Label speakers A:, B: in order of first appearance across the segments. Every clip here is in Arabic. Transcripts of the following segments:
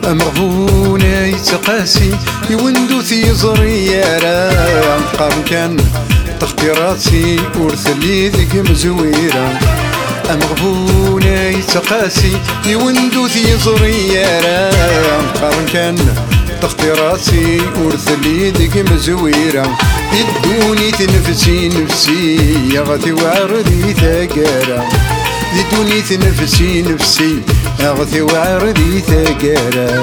A: مغبونة يتقاسي يوندو في زريارة قارن كان تختيراتي ورث اللي ذيك مزويرة مغبونة يتقاسي يوندو في زريارة قارن كان تختيراتي ورث اللي ذيك مزويرة يدوني تنفسي نفسي يا غثي وعرضي ثقارة يدوني تنفسي نفسي يا غثي وعرضي ثقارة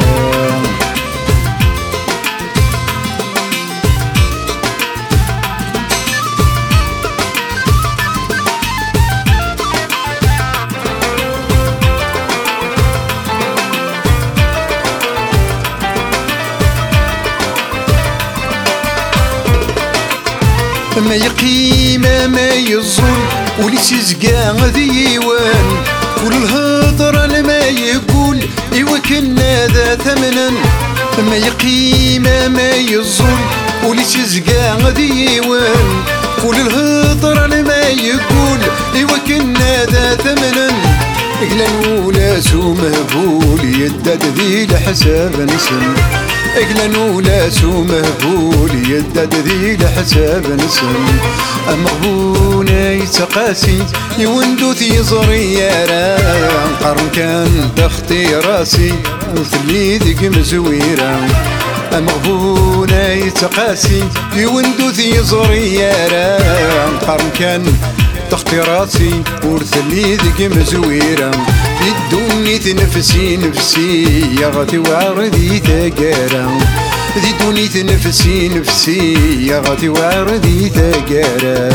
A: ما يقيمة ما يظن ولي تزقى ديوان كل الهضرة لما يقول إيوا كنا ذا ثمنا ما يقيمة ما يظن ولي تزقى ديوان كل الهضرة لما يقول إيوا كنا ذا ثمنا إقلا ولا سو مهبول يدد ذي لحساب نسن إقلا ولا سو مهبول يدد ذي لحساب نسن مغبونة يتقاسي يوندو ذي زريارة قرن كان تختي راسي مثلي ذيك مزويرة مغبونة يتقاسي يوندو ذي زريارة قرن كان تختي راسي ورث اللي ذيك مزويرة يدوني تنفسي نفسي يا غادي وعرضي ثقارة يدوني تنفسي نفسي يا غادي وعرضي ثقارة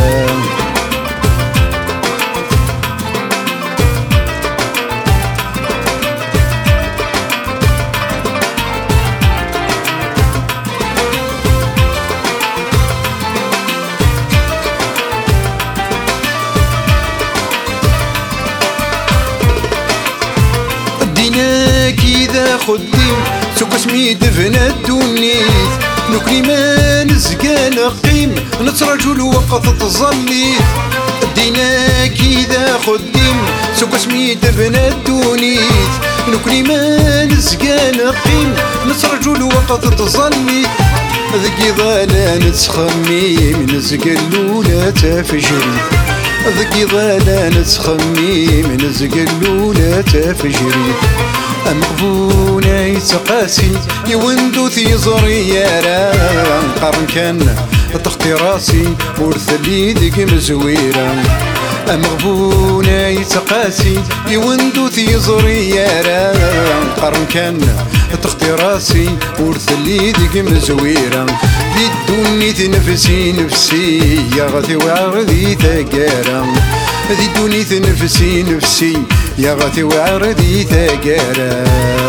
A: كذا خدي سوق اسمي دفنا الدنيت نكري ما نزقى نقيم نترجو الوقت تظليت دينا كذا خدي سوق اسمي دفنا الدنيت نكري ما نزقى نقيم نترجو الوقت تظليت ذكي ظالا نتخميم نزقى اللولة تفجري ذكي ظالا نتخميم نزقى اللولة تفجري مغبونة يتقاسي يوندو في زريارة قرن كان تختي راسي ورث اللي ذيك مزويرة مغبونة يتقاسي يوندو في زريارة قرن كان تختي راسي ورث اللي ذيك مزويرة يدوني تنفسي نفسي يا غثي وعرضي ثقارة يدوني تنفسي نفسي يا غثي وعرضي ثقارة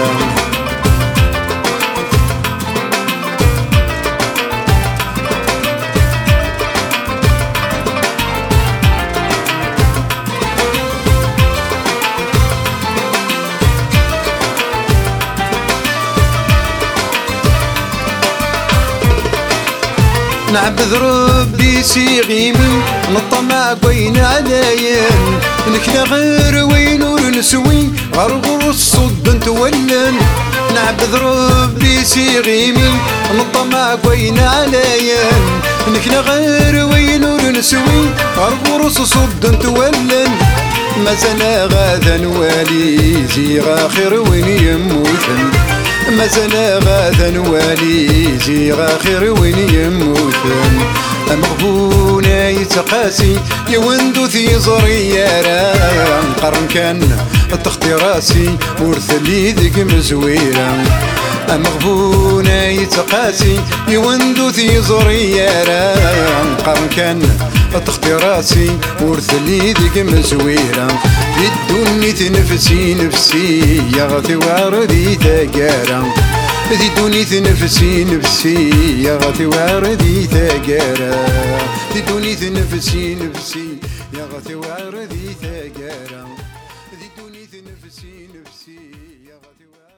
A: نعبد ربي سيغيمي نطمع بين عليان نكنا غير وين ونسوي غرغر الصد نتولن نعبد ربي سيغيمي نطمع بين عليان نكنا غير وين ونسوي غرغر الصد نتولن مازال غادا نوالي زي غاخر وين يموتن مازال غادا نوالي زي غاخر وين يموتن مغبونة يتقاسي يوندو في زريارة قرن كان تختي راسي ورث اللي ذيك مزويرة مغبونة يتقاسي يوندو في زريارة قرن كان تختي راسي ورث اللي ذيك مزويرة يدوني تنفسي نفسي يا غثي وعرضي ثقارة يدوني تنفسي نفسي يا غثي وعرضي ثقارة يدوني تنفسي نفسي يا غثي وعرضي ثقارة يدوني تنفسي نفسي يا غثي